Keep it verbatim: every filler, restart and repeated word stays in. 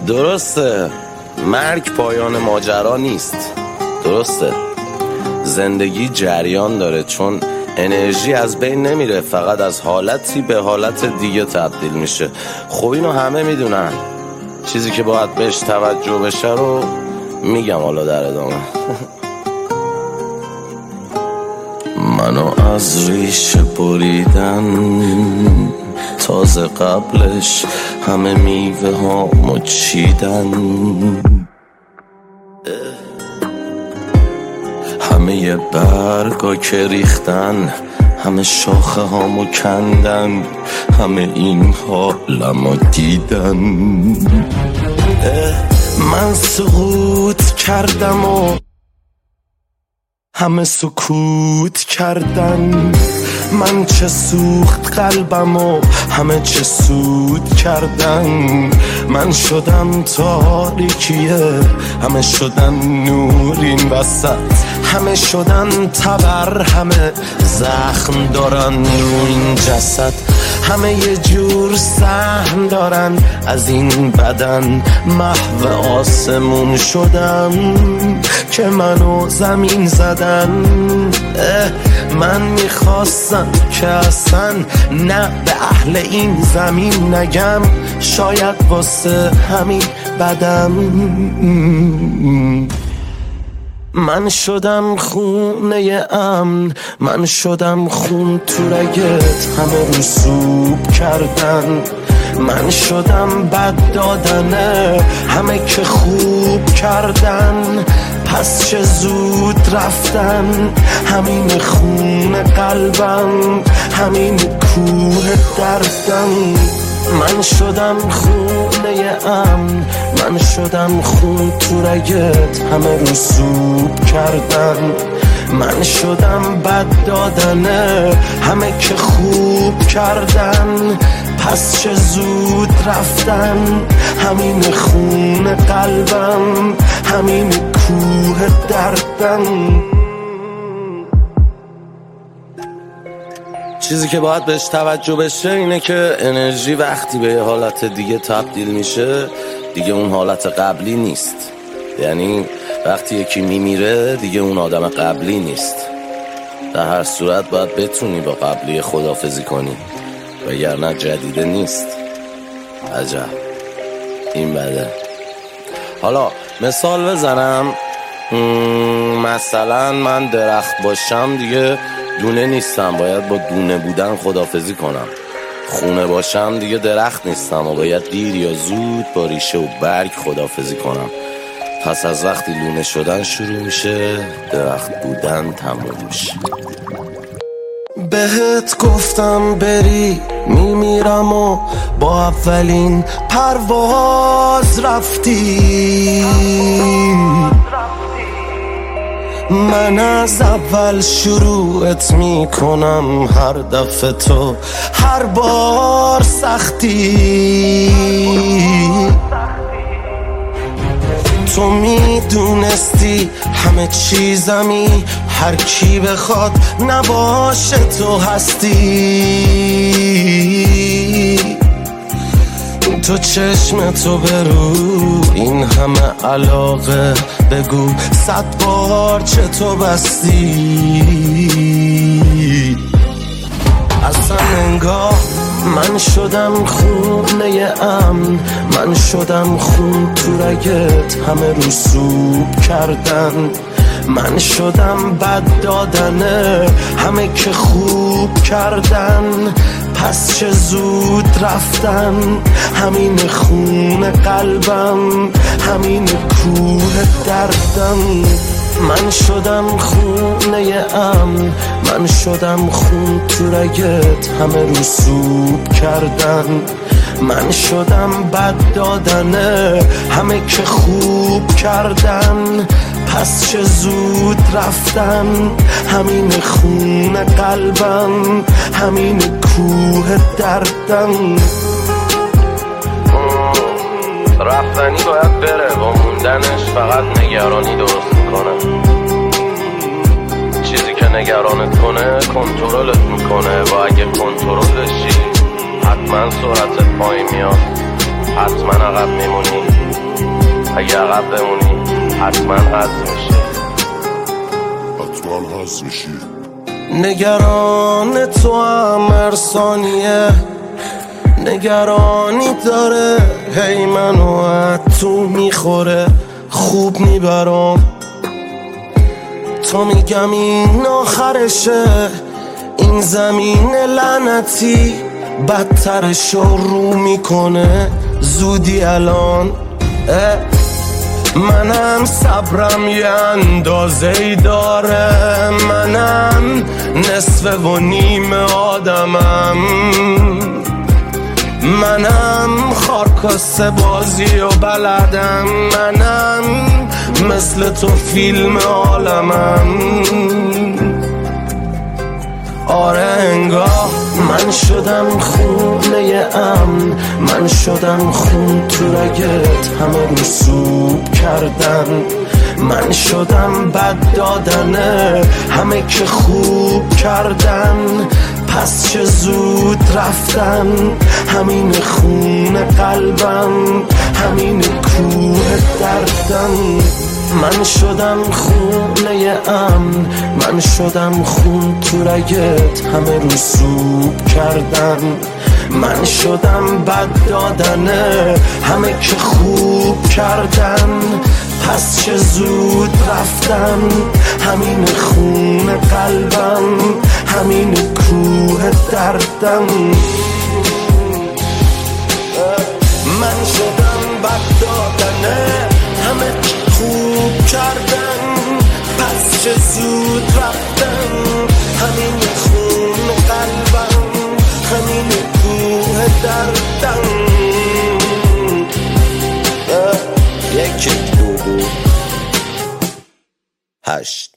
درسته مرگ پایان ماجرا نیست، درسته زندگی جریان داره، چون انرژی از بین نمیره، فقط از حالتی به حالت دیگه تبدیل میشه. خب اینو همه میدونن، چیزی که باید بهش توجه بشه رو میگم حالا در ادامه. منو از ریشه بریدن، تازه قبلش همه میوه ها مچیدن، همه یه برگا که ریختن، همه شاخه هامو کندن، همه این حالمو دیدن. من سقوط کردم و همه سکوت کردن، من چه سوخت قلبم و همه چه سود کردن. من شدم تاریکیه، همه شدن نور این وسط، همه شدن تبر، همه زخم دارن رو این جسد، همه یه جور سهم دارن از این بدن. محو آسمون شدم که منو زمین زدن. من میخواستم که اصلا نه به اهل این زمین نگم، شاید واسه همین بدم. من شدم خونه امن، من شدم خون تو رگت، همه رسوب کردن. من شدم بد دادنه، همه که خوب کردن. پس چه زود رفتن، همین خون قلبم، همین کوه دردم. من شدم خونه امن، من شدم خون تو رگت، همه رسوب کردن. من شدم بد دادنه، همه که خوب کردن. پس چه زود رفتن، همین خون قلبم، همین کوه دردم. چیزی که باید بهش توجه بشه اینه که انرژی وقتی به حالت دیگه تبدیل میشه دیگه اون حالت قبلی نیست. یعنی وقتی یکی میمیره دیگه اون آدم قبلی نیست. در هر صورت باید بتونی با قبلی خداحافظی کنی، وگرنه جدیده نیست. عجب این بده. حالا مثال بزنم، مثلا من درخت باشم دیگه دونه نیستم، باید با دونه بودن خداحافظی کنم. خونه باشم دیگه درخت نیستم و باید دیر یا زود با ریشه و برگ خداحافظی کنم. پس از وقتی لونه شدن شروع میشه، درخت بودن تموم میشه. بهت گفتم بری میمیرم و با اولین پرواز رفتی. من از اول شروعت میکنم، هر دفعه تو هر بار سختی. تو میدونستی همه چیزمی، هر کی بخواد نباشه تو هستی. تو چشم تو برو این همه علاقه، بگو صد بار چه تو بستی. اصلا انگار من شدم خونه امن، من شدم خون تو رگت، همه رسوب کردن. من شدم بد دادنه، همه که خوب کردن. پس چه زود رفتن، همین خون قلبم، همین کوه دردم. من شدم خونه امن، من شدم خون تو رگت، همه رسوب کردن. من شدم بد دادنه، همه که خوب کردن. پس چه زود رفتن، همین خون قلبم، همین کوه دردم. رفتنی باید بره، با موندنش فقط نگرانی درست میکنه. چیزی که نگرانت کنه کنترلت میکنه و اگه کنترل بشی حتما سرعتت پایین میاد، حتما عقب میمونی. اگه عقب بمونی حتما حذف میشه، حتما حذف میشی. نگران تو هم هر ثانیه نگرانی داره، هی منو از تو میخوره، خوب میبرم تا میگم این آخرشه، این زمین لعنتی بدترشو رو میکنه زودی الان. منم صبرم یه اندازه ای داره، منم نصف و نیم آدمم، منم خارکاسته بازی و بلدم، منم مثل تو فیلم عالمم. آره انگاه من شدم خونه امن، من شدم خون تو رگت همه رسوب کردن، من شدم بد دادنه همه که خوب کردن، پس چه زود رفتن همین خون قلبم، همین کوه دردم. من شدم خونه امن، من شدم خون تو رگت همه رسوب کردن، من شدم بد دادنه همه که خوب کردن، پس چه زود رفتن همین خون قلبم، همین کوه دردم. من شدم بد دادنه همه که خوب کردن، پس چه زود رفتن همین خون قلبم، همین کوه دردم. یک دو دو هشت